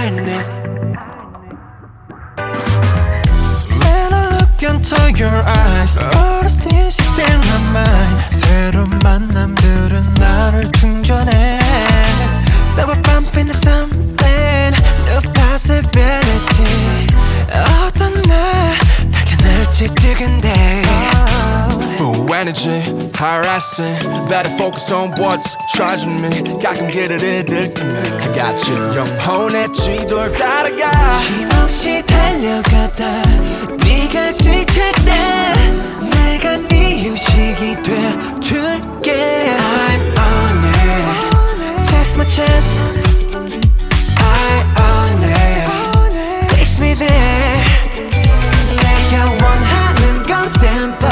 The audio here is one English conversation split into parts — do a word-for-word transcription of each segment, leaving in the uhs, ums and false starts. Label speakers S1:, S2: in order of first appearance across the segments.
S1: admit. When I look into your eyes, all the things you fill my mind. 새로운 만남들은 나를 충전해. Double bump into something, new possibility. 어떤 날 발견할지 뜨근데.
S2: Full energy, higher estimate. Better focus on what's charging me. 가끔 길을 잃을 때면 I got you. 영혼의 쥐돌 따라가.
S1: 쉼없이 달려가다 네가 지칠 때 내가 네 휴식이 돼줄게. I'm on it, chase my chance. I own it, takes me there. 내가 원하는 건 simple.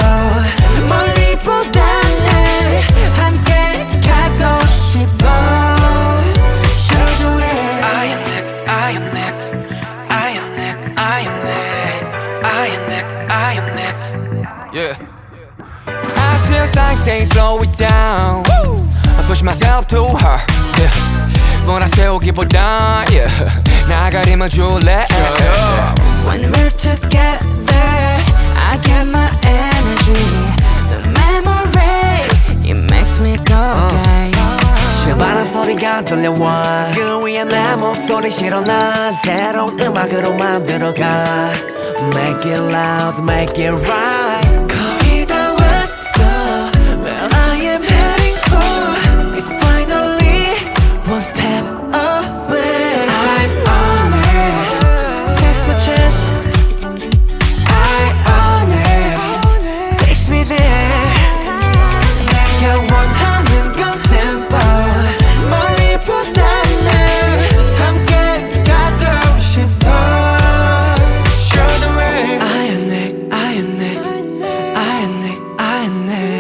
S1: 멀리보다는 함께 가고 싶어. Show the way. I am Nick, I am Nick, I am Nick, I am Nick, I am Nick, I am Nick.
S2: Yeah.
S3: I feel like saying slow it down. Woo! I push myself too hard. Yeah. 몰아세우기보다 yeah. 나가림을 줄래.
S1: When we're together, I get my energy. The memory, it makes me go gay.
S4: 실바람 소리가 들려와. 그 위에 내 목소리 실어 난 새로운 음악으로 만들어가. Make it loud, make it right.
S1: 거의 다 왔어. Where I am heading for is finally one step away. I'm on it, chase my chance. I own it, takes me there. 내가 원하는 건 simple. 멀리보다는 함께 가고 싶어. Show the way. I am Nick, I am Nick, I am Nick, I am Nick.